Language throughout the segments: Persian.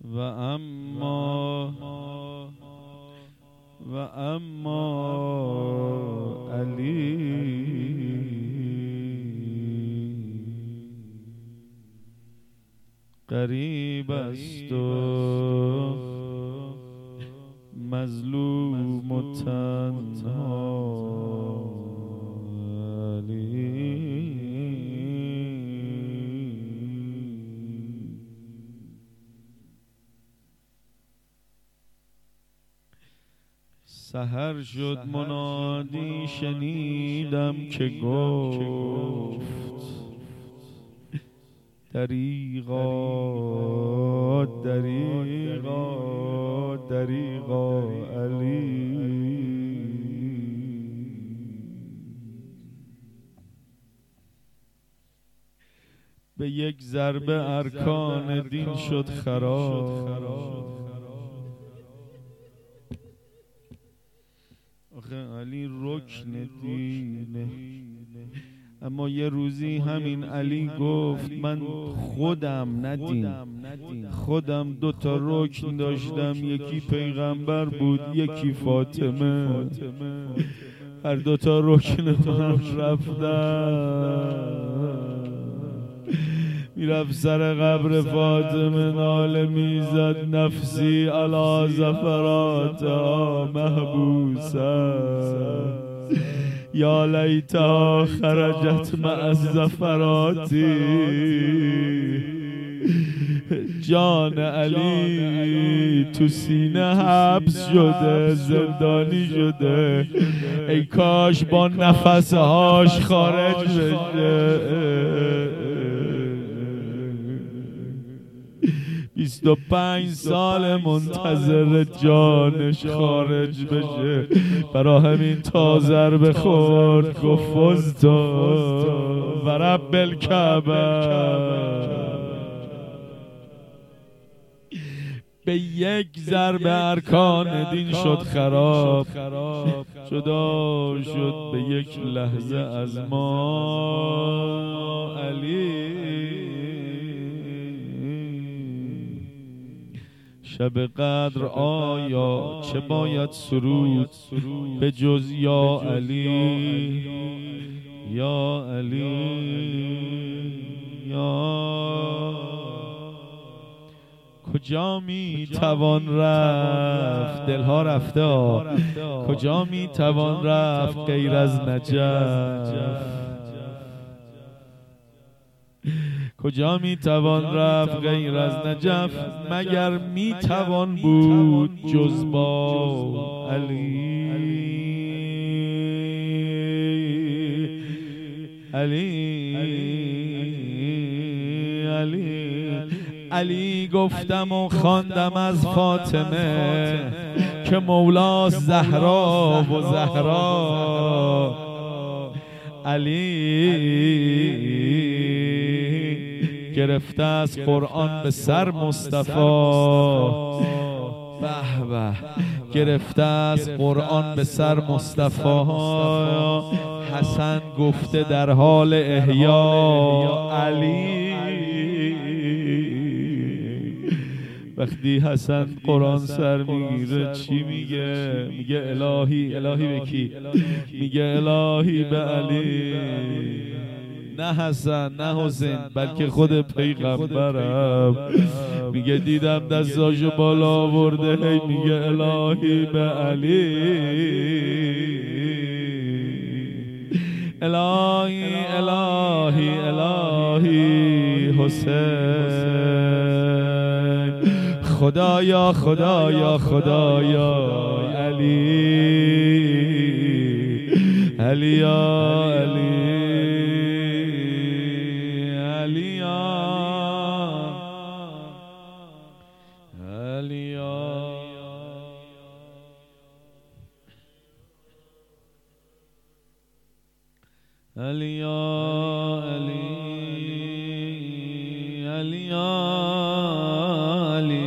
و اما علی غریب است و مظلوم و تنها. سحر شد منادی شنیدم که گفت دریغا دریغا دریغا علی. به یک ضربه ارکان دین شد خراب. آخه علی رکن دینه. اما یه روزی همین علی گفت من خودم ندین خودم 2 تا رکن داشتم، یکی پیغمبر بود یکی فاطمه. هر 2 تا رکن من رفتم. میرفت سر قبر فاطمه ناله میزد نفسی علی زفرات محبوسه یا لیتا خرجت مع الزفراتی. جان علی تو سینه حبس شده، زندانی شده، ای کاش با نفسهاش خارج بشه. 25 سال منتظر جانش خارج بشه، برا همین تا ضربه خورد گفت فزت و رب الکعبه. به یک ضربه ارکان دین شد خراب، جدا شد به یک لحظه از ما علی. شب قدر آیا چه باید سرود به جز یا علی یا علی یا. کجا می توان رفت، دلها رفته کجا می توان رفت غیر از نجف؟ کجا می توان رفت غیر از نجف؟ مگر می توان بود جز با علی علی علی علی. گفتم و خواندم از فاطمه که مولاست زهرا و زهرا علی. گرفته از قرآن به سر مصطفی، به به گرفته از قرآن به سر مصطفی. حسن گفته در حال احیا علی. وقتی حسن قرآن سر میگیره چی میگه؟ میگه الهی. الهی به کی؟ میگه الهی به علی. نه حسن نه حسین بلکه خود پیغمبرم. میگه دیدم دستاشو بالا آورده، هی میگه الهی به علی. الهی الهی الهی حسین. خدایا خدایا خدایا علی علی یا علی علی علی علی علی.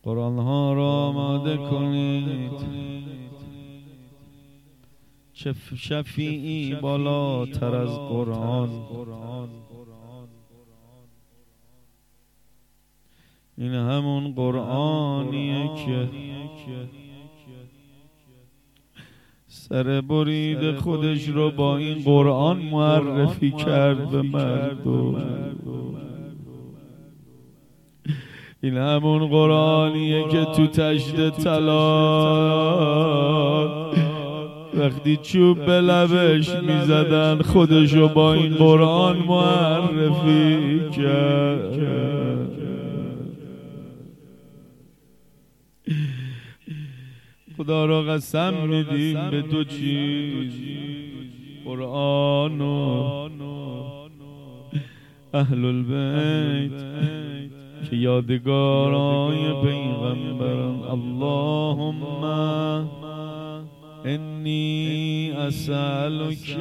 قرآن ها را آماده کنید، چه شفیعی بالاتر از قرآن. این همون قرآنیه که سر برید خودش رو با این قرآن معرفی کرد به مردم. این همون قرآنیه که تو تشت طلا وقتی چوب به لبش میزدن خودشو با این قرآن معرفی کرد. خدا را قسم میدیم به دو چیز، قرآن و اهل البیت که یادگارای پیغمبران. اللهم انی اسألک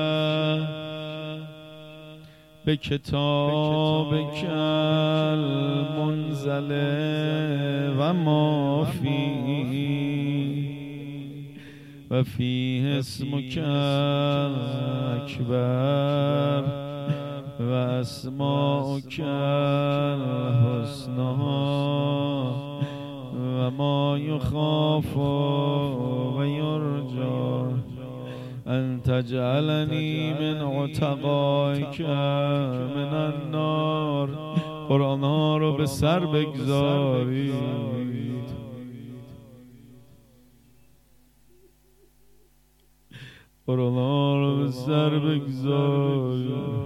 به کتابک المنزل و ما فیه و فیه اسمک اکبر و اسماؤک الحسنی و ما یخاف و یرجا ان تجعلنی من عتقائک من النار. قرآن ها رو به سر بگذارید. قرآن ها رو به سر بگذارید.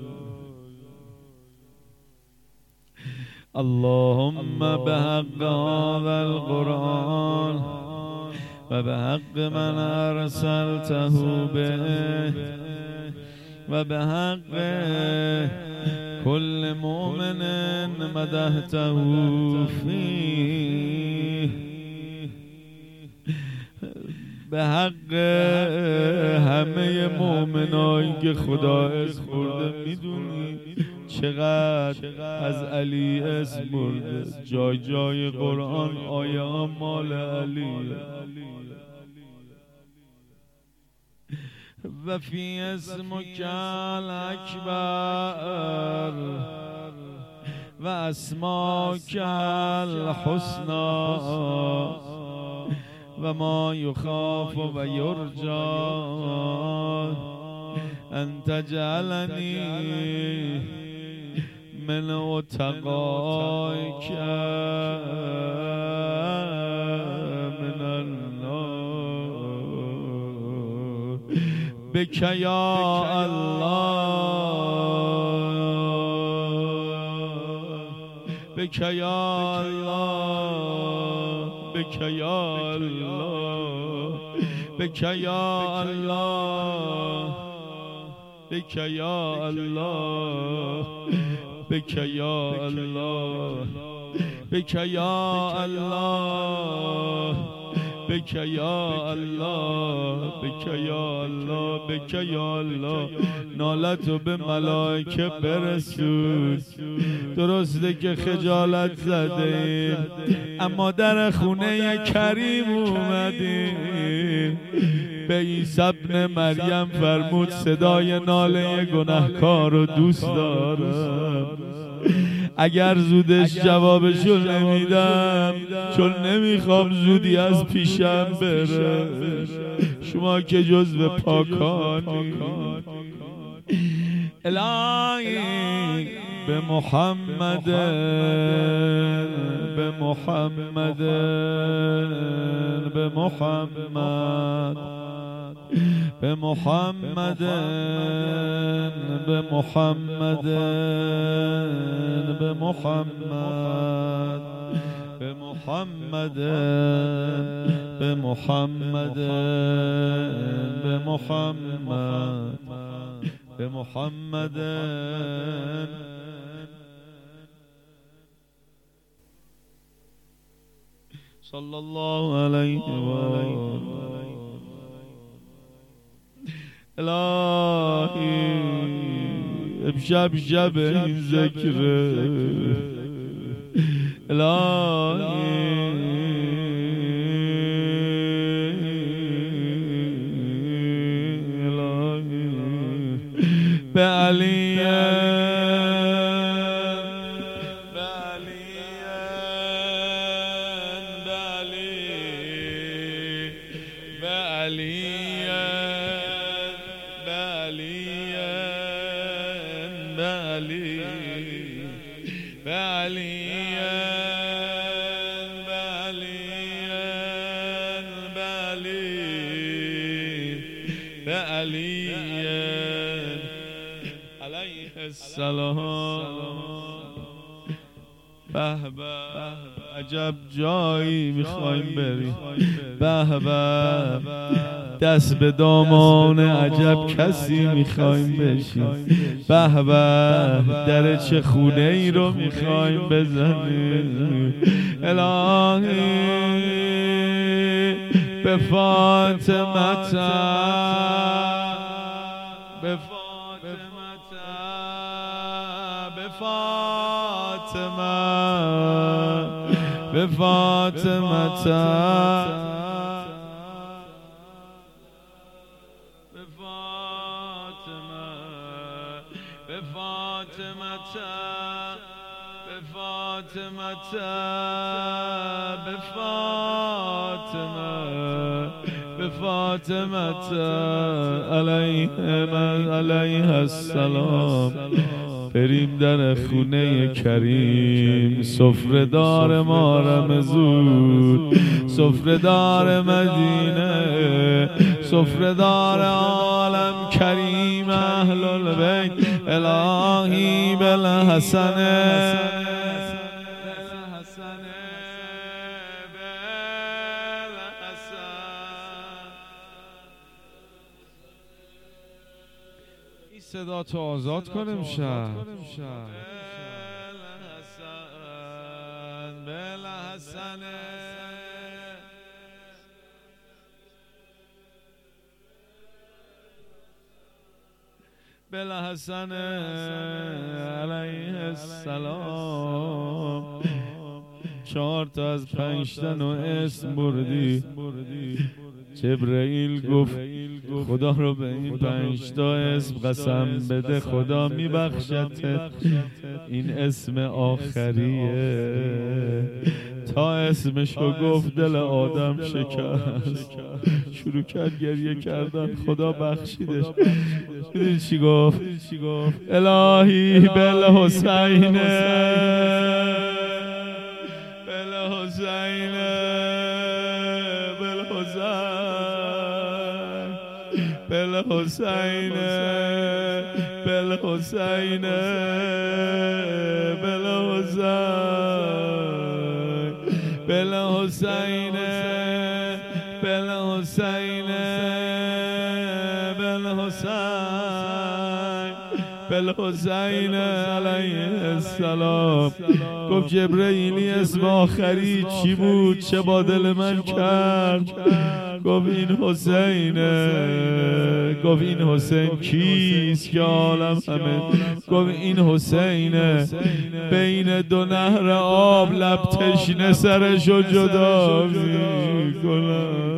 اللهم بحق هذا القرآن و بحق من ارسلته به و بحق كل مؤمن مدحته فيه، به حق همه مؤمنایی که خدا اسم برده. میدونی چقدر از علی اسم برده؟ جای جای قرآن آیه ها مال علیه. و فی اسمک الاکبر و اسماک الحسنی و ما یخاف و یرجا ان تجعلنی من عتقائک من النار. بک یا الله، بک یا الله، بک یا الله، بک یا الله، بک یا الله، بک یا الله، بک یا الله، بک یا الله، بک یا الله، بک یا الله. نالتو به ملائکه برسون. درسته که خجالت زدیم اما در خونه کریم اومدیم. به عیسی ابن مریم فرمود صدای ناله گناهکار رو دوست دارم. اگر زودش جوابشو نمیدم چون نمیخوام زودی از پیشم بره. شما که جزو پاکانی. الهی به محمد، به محمد، به محمد، به محمد، به محمد، به محمد، به محمد، به محمد، به محمد، به محمد صلی الله علیه و آله. الهی امشب شب این ذکره. الهی علی علیه السلام. به به عجب جایی میخوایم بریم، به به دست به دامان عجب کسی میخوایم بشیم، به به در چه خونه ای رو میخوایم بزنیم. الهی به فاطمه به فاطمه علیه السلام. بریم در خونه کریم، سفره دار ما رمزود، سفره دار مدینه، سفره دار عالم کریم اهل البیت. الهی بالحسن صدا تو آزاد کنیم شهر. بالحسن علیه السلام. 4 تا از 5 تا اسم بردی. جبرئیل گفت خدا رو به این 5 تا اسم قسم بده، خدا میبخشتت. این اسم آخریه. تا اسمشو گفت دل آدم شکست، شروع کرد گریه کردن، خدا بخشیدش. میدونی چی گفت؟ الهی بالحسین بالحسین بالحسین بالحسین بالحسین بالحسین بالحسین علیه السلام. گفت جبرئیلی اسم آخری چی بود؟ چه با دل من کرد؟ گفت این حسینه. گفت این حسین کیست که عالم همه؟ گفت این حسینه بین 2 نهر آب لب تشنه سرشو جدا میکنم.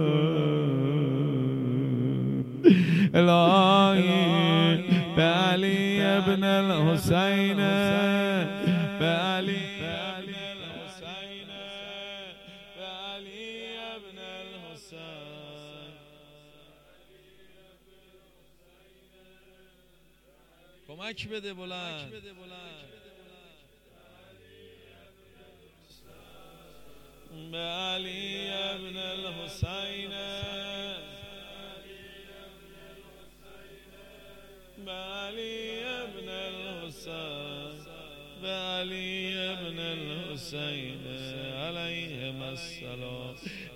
الهی به علی ابن الحسین، به علی کمک بده بلند. به علی ابن الحسین، به علی ابن الحسین، به علی ابن الحسین علیهم السلام.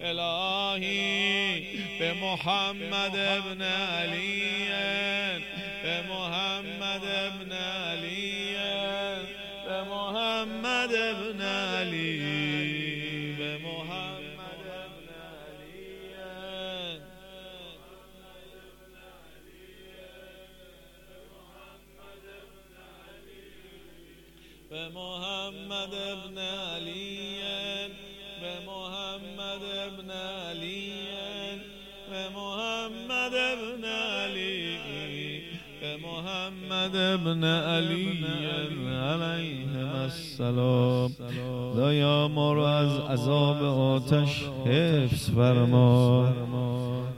الهی به محمد ابن علی، به محمد ابن علی، به محمد ابن علی، به محمد ابن علی، به محمد ابن علی، به محمد ابن علی، به محمد ابن علی، به محمد ابن علی علیهم السلام. خدایا ما رو از عذاب آتش حفظ فرما،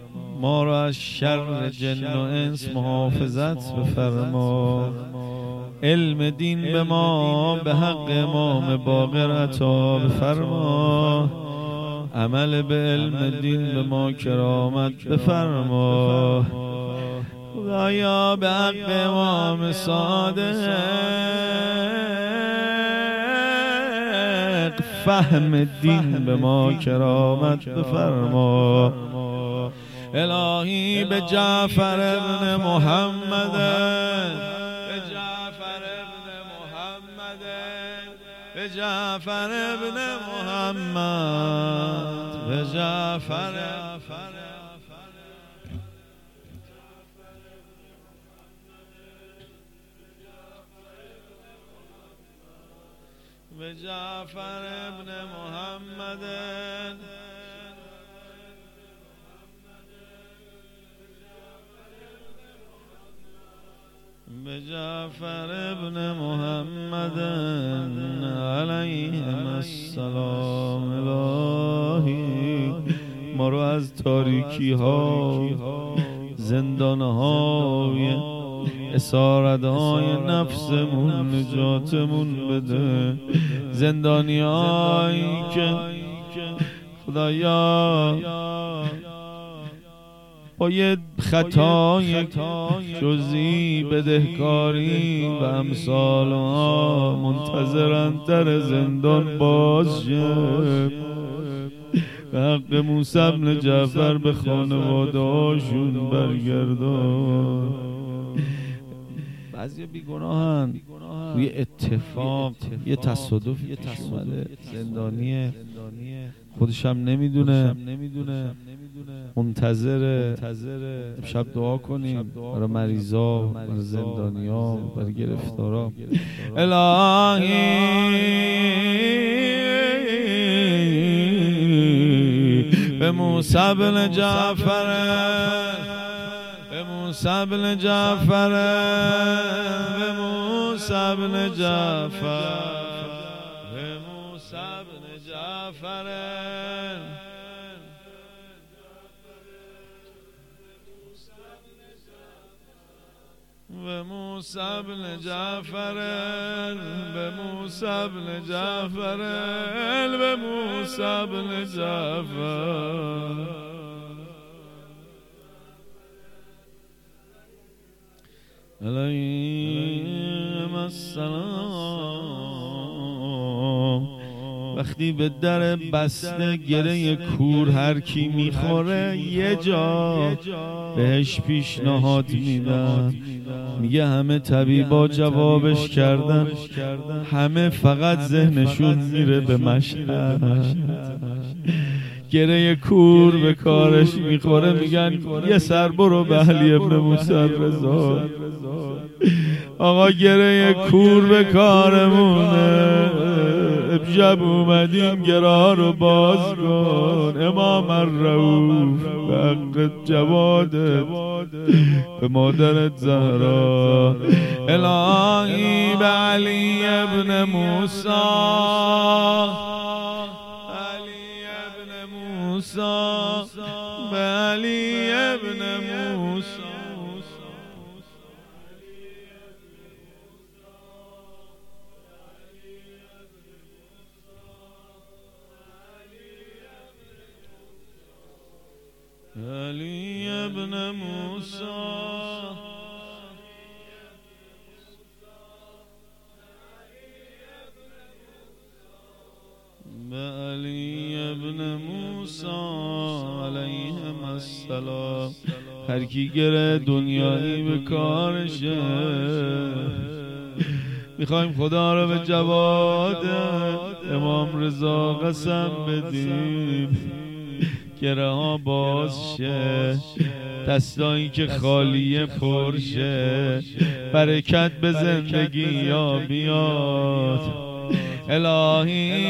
ما رو از شر جن و انس محافظت بفرما. علم دین به ما به حق امام باقر عطا بفرما، عمل به علم دین به ما کرامت بفرما. خدایا به حق امام صادق فهم دین به ما کرامت بفرما. الهی به جعفر ابن محمد، به جعفر ابن محمد، به جعفر ابن محمد، به جعفر به جعفر ابن محمد، به جعفر ابن محمد علیهم السلام. الهی ما رو از تاریکی ها، زندان های اسارت های نفسمون نجاتمون بده. زندانی هایی که خدایا با یه خطای جزئی بدهکاری و امثال ها منتظرن در زندان باز شه. به حق موسی بن جعفر به خانواده هاشون برگردان. بعضی بیگناهن، توی اتفاق یه تصادفی پیش اومده، زندانیه، خودش هم نمیدونه، منتظر. شب دعا کنیم برای مریضا، برای زندانیا، برای گرفتارا. الهی به موسی بن جعفر، به موسی بن جعفر، به موسی بن جعفر، به موسی بن جعفر، به موسی بن جعفر، به موسی بن جعفر، به موسی بن جعفر. علیهم السلام. وقتی به در بسته گره کور هر کی میخوره یه جا بهش پیشنهاد میدن، میگه همه طبیبا جوابش کردن، همه فقط ذهنشون میره به مشهد. گره کور به کارش میخوره، میگن یه سر برو به علی ابن موسی رضا. آقا گره کور به کارمونه، امشب اومدیم گره رو باز کن. امام الرؤوف به حق جوادت، به مادرت زهرا. الهی به علی ابن موسی، به علی ابن موسی، علی ابن موسی، به علی ابن موسی علیهم السلام. هر کی گره دنیایی به کارشه، میخوایم خدا رو به جواد امام رضا قسم بدیم، گره ها باز شه، دستایی که خالیه پر شه، برکت به زندگی یا بیاد. الهی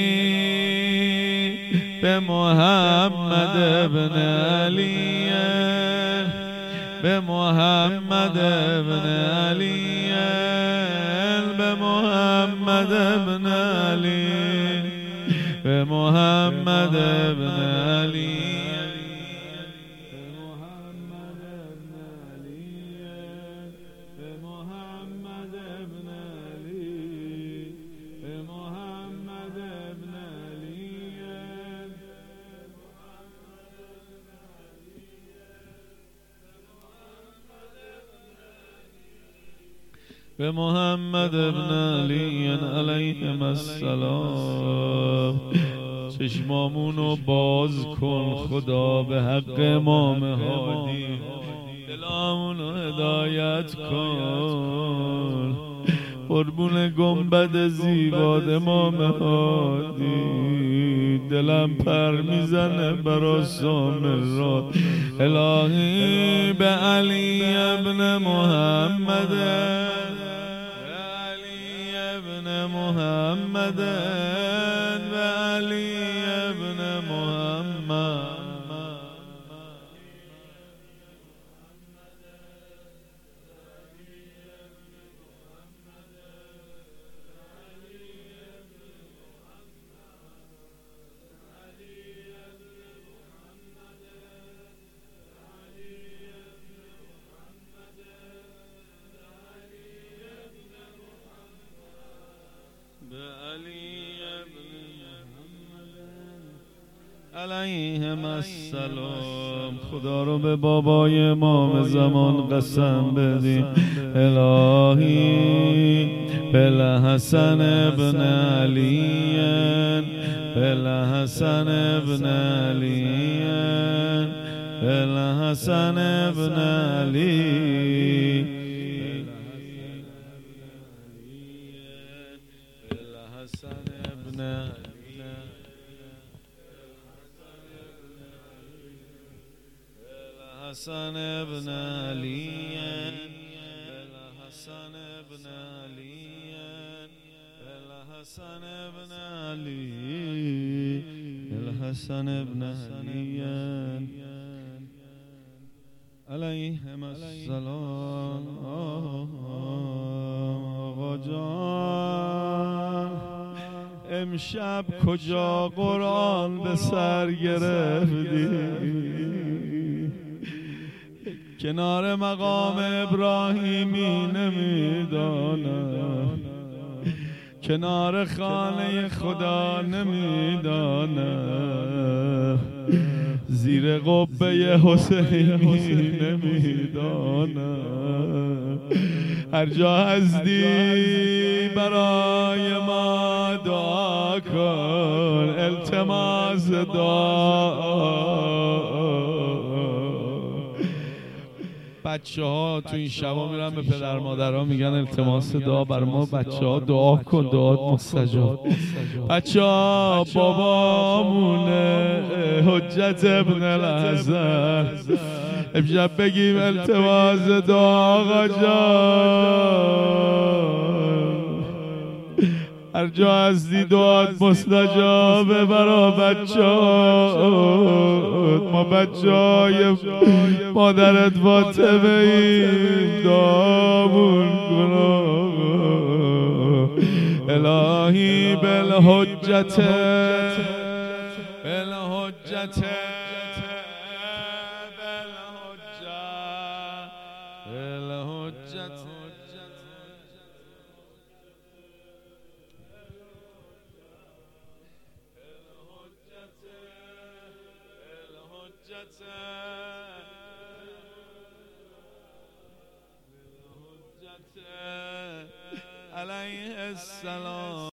به محمد ابن علی، به محمد ابن علی، به محمد ابن علی، به محمد ابن علی، به محمد ابن علی، به محمد ابن به محمد ابن علی علیهم السلام. چشمامونو باز کن خدا به حق امام هادی، دلامونو هدایت کن قربون گنبد زیبا امام هادی. دلم پر میزنه برا سامرا، الهی به علی ابن محمد، به علی ابن محمد، به علی ابن محمد. علیهم السلام. خدا رو به بابای امام زمان قسم بدیم، الهی بالحسن ابن علی، بالحسن ابن علی، بالحسن ابن علی، بالحسن ابن علی، حسن ابن علی، حسن ابن علی، حسن ابن علی، حسن ابن علی علیهم السلام. آقا جان امشب کجا قرآن به سر گرفتی؟ کنار مقام ابراهیمی نمیدانم، کنار خانه خدا نمیدانم، زیر قبه حسینی نمیدانم. هر جا هستی برای ما دعا کن، التماس دعا. بچه ها تو این شبا میرن به پدر مادرها میگن التماس دعا بر ما. بچه ها دعا کن، دعات مستجاب. بچه ها بابامونه حجت ابن الحسن، امشب بگیم التماس دعا آقا جان. هر جا هستی دعات مستجابه برا بچه‌هات. ما بچه‌های مادرت فاطمه ایم، دعامون کن الهی بالحجت، بالحجت، بالحجت. علیه السلام.